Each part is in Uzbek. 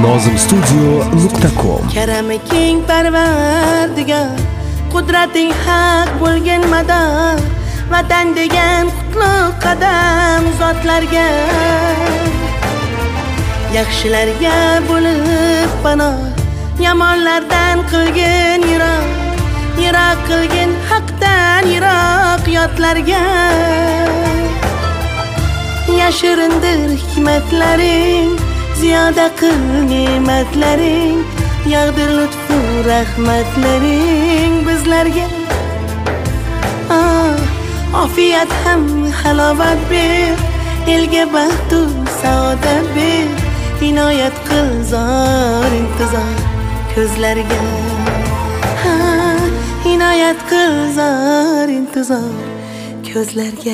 nozimstudio.com. Karami keng parvardigor, qudrating haq bo'lgan mador, vatan degan qutlug' qadam zotlarga, yaxshilarga bo'lib panoh, yomonlardan qilgin yiroq, yiroq qilgin haqdan yiroq yotlarga. Yashirindir hikmatlaring, ziyoda qil ne'matlaring, yog'dir lutfu rahmatlaring bizlarga. Ofiyat ham halovat ber, elga baxtu saodat ber, inoyat qil zor intizor ko'zlarga. Inoyat qil zor intizor ko'zlarga.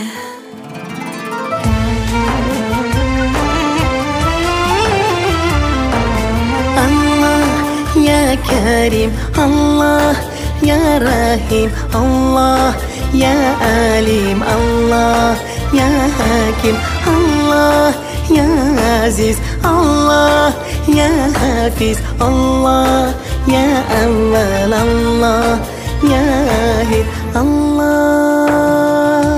Ya Karim Allah, Ya Rahim Allah, Ya Alim Allah, Ya Hakim Allah, Ya Aziz Allah, Ya Hafiz Allah, Ya Awwal Allah, Ya Ahid Allah.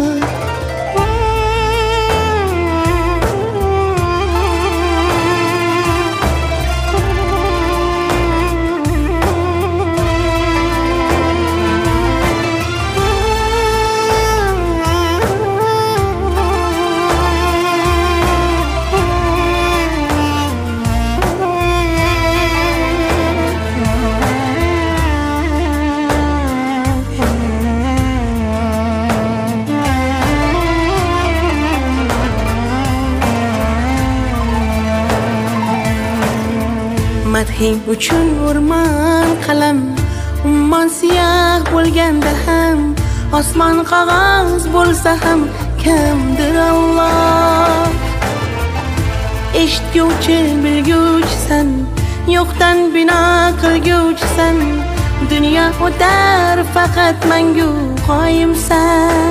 Madhing uchun o'rmon qalam, ummon siyah bo'lganda ham, osmon qog'oz bo'lsa ham kamdir Alloh. Eshitguvchi bilguvchisan, yo'qdan bino qilguvchisan, dunyo o'tar faqat mangu qoyimsan.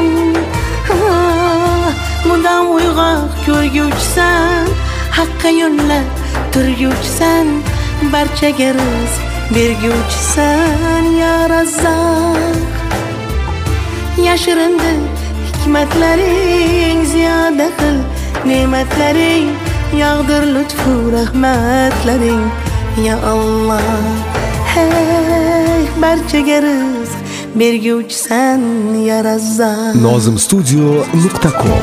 Mudom uyg'oq ko'rguvchisan, haqqa yo'llab turguvchisan, barchaga rizq berguvchisan ya Razzaq. Yashirindi hikmatlaring, ziyoda qil ne'matlaring, yog'dir lutfu rahmatlaring ya Alloh. Hey, barchaga rizq berguvchisan ya Razzaq. nozimstudio.com.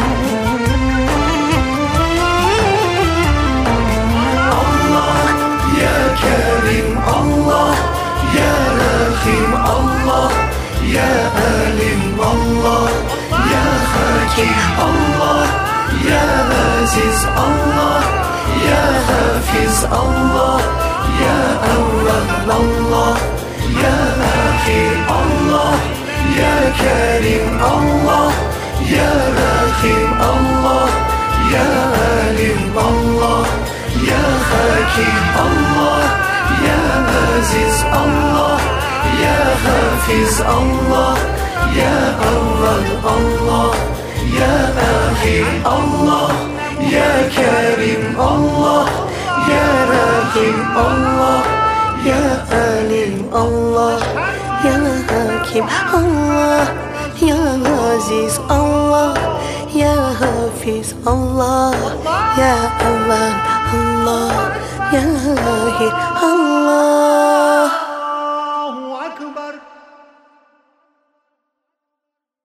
Allah, Ya Alim Allah, Ya Hakim Allah, Ya Aziz Allah, Ya Hafiz Allah, Ya Awwal Allah, Ya Akhir Allah, Ya Karim Allah, Ya Rahim Allah, Ya Alim Allah, Ya Hakim Allah, Ya Aziz Allah, Ya Hafiz Allah, Ya Awwal Allah, Ya Akhir Allah, Ya Karim Allah, Ya Rahim Allah, Ya Alim Allah, Ya Hakim Allah, Ya Aziz Allah, Ya Hafiz Allah, Ya Awwal Allah, Ya Akhir Allah.